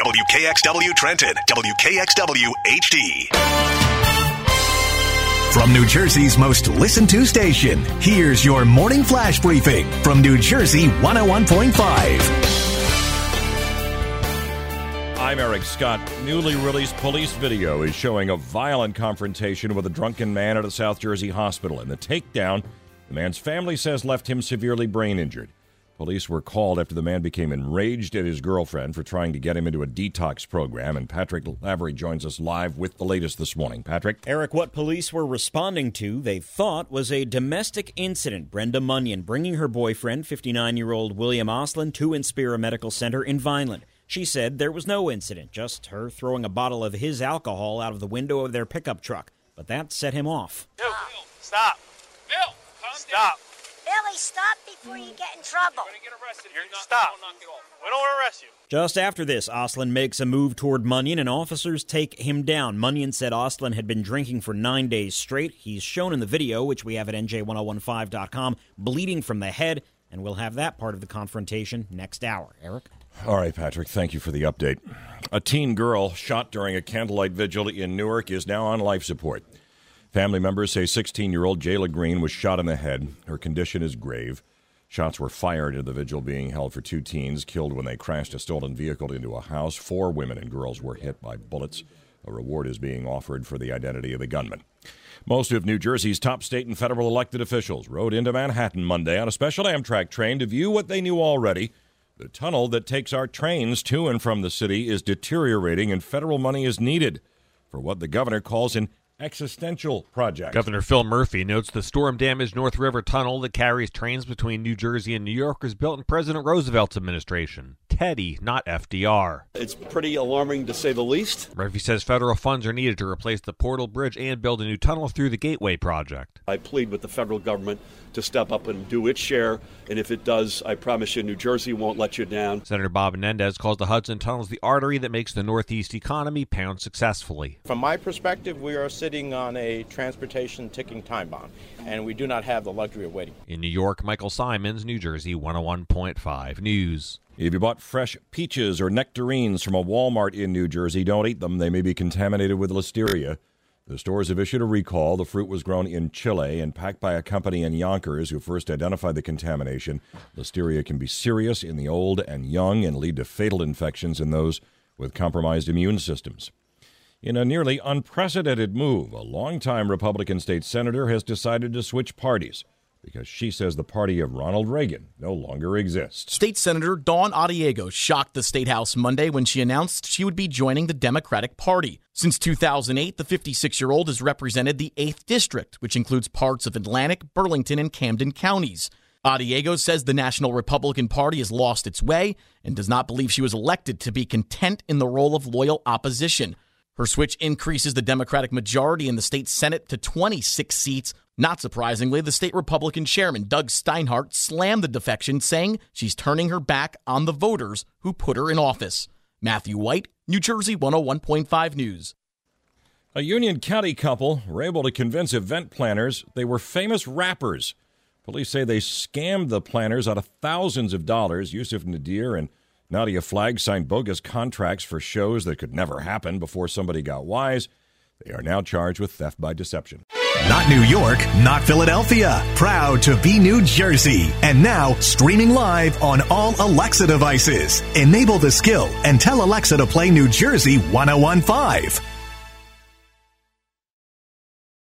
WKXW Trenton, WKXW HD. From New Jersey's most listened to station, here's your morning flash briefing from New Jersey 101.5. I'm Eric Scott. Newly released police video is showing a violent confrontation with a drunken man at a South Jersey hospital. In the takedown, the man's family says left him severely brain injured. Police were called after the man became enraged at his girlfriend for trying to get him into a detox program, and Patrick Lavery joins us live with the latest this morning. Patrick? Eric, what police were responding to, they thought, was a domestic incident. Brenda Munyon bringing her boyfriend, 59-year-old William Oslin, to Inspira Medical Center in Vineland. She said there was no incident, just her throwing a bottle of his alcohol out of the window of their pickup truck. But that set him off. Bill, stop. Bill, calm stop. down. Billy, stop before you get in trouble. You're going to get arrested. Stop. Knock it off. We don't want to arrest you. Just after this, Oslin makes a move toward Munyon, and officers take him down. Munyon said Oslin had been drinking for 9 days straight. He's shown in the video, which we have at NJ1015.com, bleeding from the head, and we'll have that part of the confrontation next hour. Eric? All right, Patrick, thank you for the update. A teen girl shot during a candlelight vigil in Newark is now on life support. Family members say 16-year-old Jayla Green was shot in the head. Her condition is grave. Shots were fired at the vigil being held for two teens killed when they crashed a stolen vehicle into a house. 4 women and girls were hit by bullets. A reward is being offered for the identity of the gunman. Most of New Jersey's top state and federal elected officials rode into Manhattan Monday on a special Amtrak train to view what they knew already. The tunnel that takes our trains to and from the city is deteriorating, and federal money is needed for what the governor calls an existential project. Governor Phil Murphy notes the storm-damaged North River Tunnel that carries trains between New Jersey and New York was built in President Roosevelt's administration. Teddy, not FDR. It's pretty alarming, to say the least. Murphy says federal funds are needed to replace the Portal Bridge and build a new tunnel through the Gateway project. I plead with the federal government to step up and do its share, and if it does, I promise you New Jersey won't let you down. Senator Bob Menendez calls the Hudson Tunnel the artery that makes the Northeast economy pound successfully. From my perspective, we are sitting on a transportation ticking time bomb, and we do not have the luxury of waiting. In New York, Michael Simons, New Jersey 101.5 News. If you bought fresh peaches or nectarines from a Walmart in New Jersey, don't eat them. They may be contaminated with listeria. The stores have issued a recall. The fruit was grown in Chile and packed by a company in Yonkers who first identified the contamination. Listeria can be serious in the old and young and lead to fatal infections in those with compromised immune systems. In a nearly unprecedented move, a longtime Republican state senator has decided to switch parties because she says the party of Ronald Reagan no longer exists. State Senator Dawn Addiego shocked the State House Monday when she announced she would be joining the Democratic Party. Since 2008, the 56-year-old has represented the 8th District, which includes parts of Atlantic, Burlington, and Camden counties. Addiego says the National Republican Party has lost its way and does not believe she was elected to be content in the role of loyal opposition. Her switch increases the Democratic majority in the state Senate to 26 seats. Not surprisingly, the state Republican chairman, Doug Steinhardt, slammed the defection, saying she's turning her back on the voters who put her in office. Matthew White, New Jersey 101.5 News. A Union County couple were able to convince event planners they were famous rappers. Police say they scammed the planners out of thousands of dollars. Yusuf Nadir and Nadia Flagg signed bogus contracts for shows that could never happen before somebody got wise. They are now charged with theft by deception. Not New York, not Philadelphia. Proud to be New Jersey. And now, streaming live on all Alexa devices. Enable the skill and tell Alexa to play New Jersey 101.5.